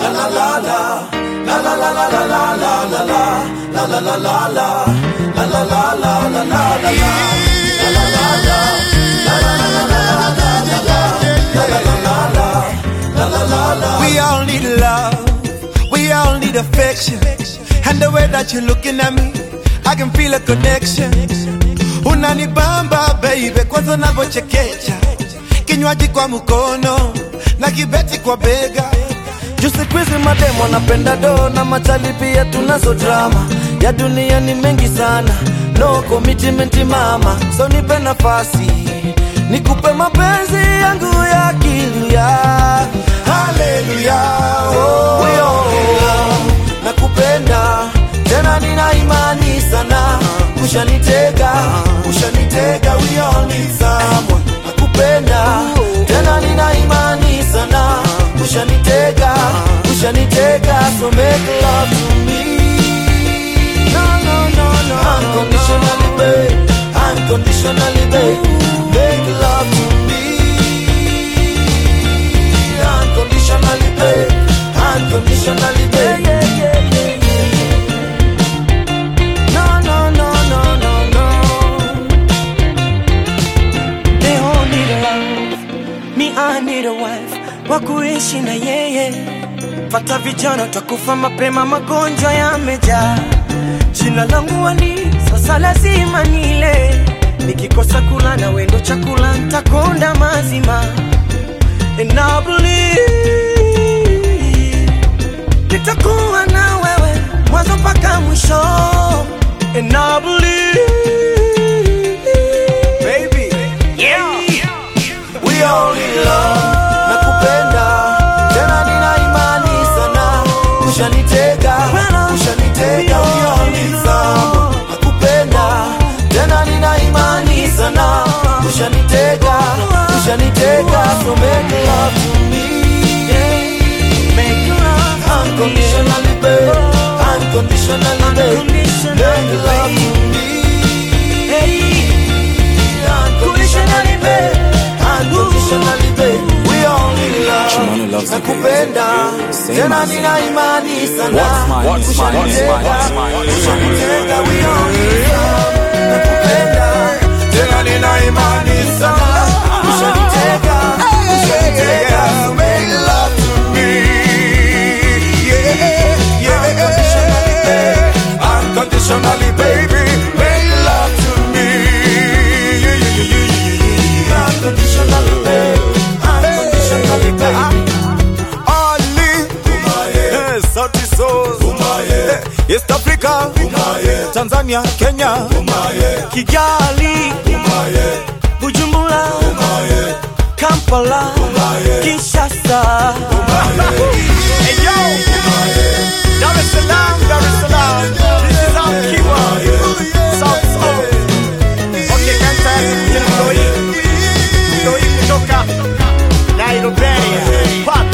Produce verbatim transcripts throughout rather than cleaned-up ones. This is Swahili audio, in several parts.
la la la, la la la la la la la la la, la la la la la, la la la la la la la la, la la la la, la la la la la la la la la. We all need love, we all need affection, and the way that you're looking at me, I can feel a connection. Unanibamba baby, kwanza unavyochekecha, kinywaji kwa mkono na kibeti kwa bega. Jusi kwizi mademo napenda do na machali pia tunazo drama. Ya dunia ni mengi sana, no commitment mama. So nipe nafasi, nikupe mapenzi yangu ya kilia. Hallelujah, oh, we all love. Nakupenda, tena nina imani sana. Ushanitega, ushanitega, we all need someone. Nakupenda, tena nina imani sana. Ushanitega, ushanitega, so make love to me. No, no, no, no, unconditionally, babe, unconditionally, babe, make love to me. Unconditionally, babe, unconditionally, babe. Yeah, yeah, yeah, yeah. No, no, no, no, no, no. They all need a love, me I need a wife. Wakuishi na yeye, pata vijana takufa mapema, magonjwa yamejaa. Jina langu wani, sasa lazima nile. Nikikosa kula na wendo chakula nitakonda mazima. And I believe nitakuwa na wewe mwanzo mpaka mwisho. And I believe, baby, yeah, we all in love. Tena nina imani sana. Ushanitega, ushanitega, we all need some. Nakupenda, tena nina imani sana. Ushanitega, ushanitega, so make love to me. Make love unconditionally, babe, unconditionally, babe. Make love to me. Unconditionally, babe, unconditionally, babe. Nakupenda, tena nina imani sana. Ushanitega, ushanitega, we all need some. Nakupenda, tena nina imani sana. Ushanitega, ushanitega, make love to me. Yeah, yeah, unconditionally, baby, unconditionally, baby, make love to me. Yeah, yeah, yeah, yeah, unconditionally, baby, unconditionally, baby. Sauti Sol, East Africa, Umaye. Tanzania, Kenya, Umaye. Kigali, Umaye. Bujumbura, Umaye. Kampala, Umaye. Kinshasa, Umaye. Hey yo, Umaye. Dar es Salaam, Dar es Salaam. This is our keyword. South Soul. Okay, kanta ya Mloi, Mloi kutoka Nairobi. Pop.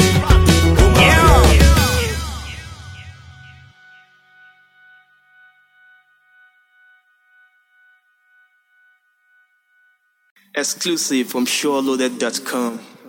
Exclusive from Sure Loaded dot com.